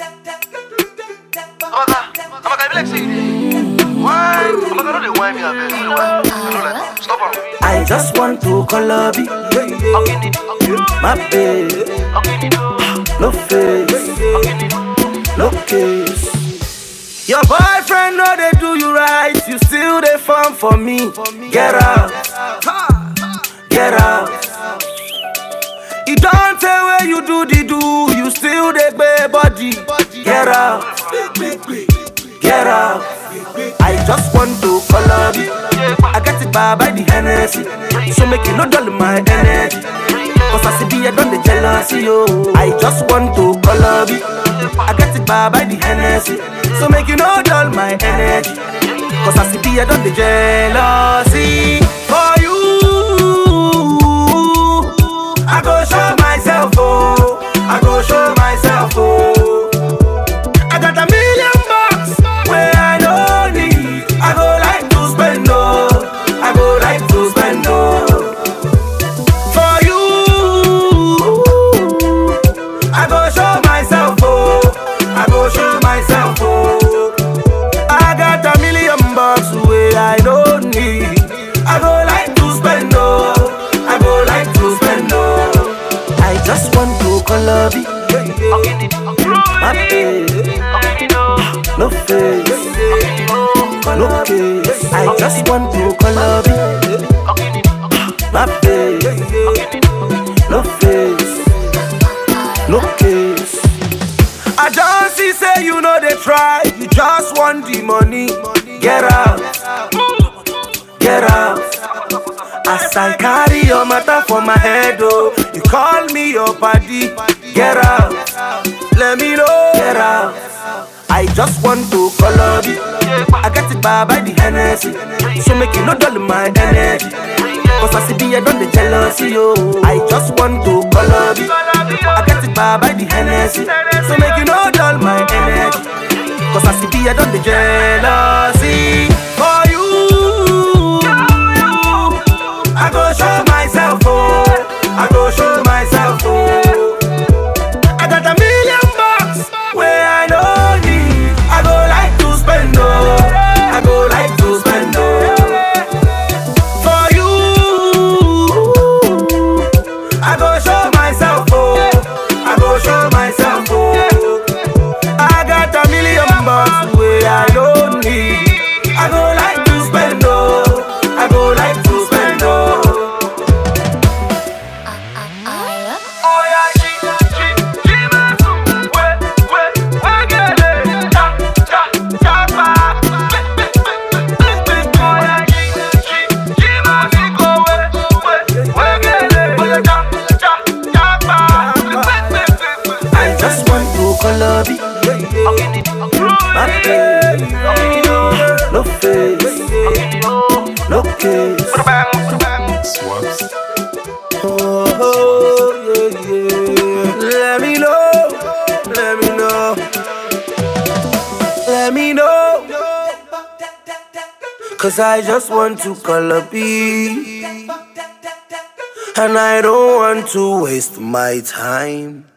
I just want to call up you, my babe. No face, no case. Your boyfriend know they do you right, you still they fun for me. Get out, get out. You don't tell where you do the do, you still they pay body. Get out, get out. I just want to call up you. I get it by the Hennessy, so make you no dull my energy. Cause I see be I done the jealousy, yo. I just want to call up you. I get it by the Hennessy, so make you no dull my energy. Cause I see be I done the jealousy. For you, I go show myself, oh. I go show myself, oh. I got $1 million where I don't need. I go like to spend, oh. I go like to spend, oh. For you, I go show myself, oh. I go show myself, oh. I got $1 million where I don't need. I go like to spend, oh. I go like to spend, oh. I just want to call up you, my babe. No face, no case. I just want to call up you, my babe. No face, no case. I just see say you know they try, you just want the money. Get out, get out. As I carry your matter for my head, oh, you call me your buddy. Get out, let me know. Get out. I just want to call up you. I get it by the Hennessy, so make you no dull my energy. Cause I see be I done the jealousy, yo. I just want to call up you. I get it by the Hennessy, so make you no dull my energy. Cause I see be I done the jealousy. For you, I go show myself, oh. I go show myself, oh. I got $1 million where I don't need. I go like to spend, oh. I go like to spend, oh. For you, I go show myself, oh. I go show myself, oh. I got $1 million where I don't need. I go like to spend, oh. I go like to spend, oh. Love you, my baby. No face, no case. Oh, yeah, yeah. Let me know, let me know, let me know. Cause I just want to call a beat, and I don't want to waste my time.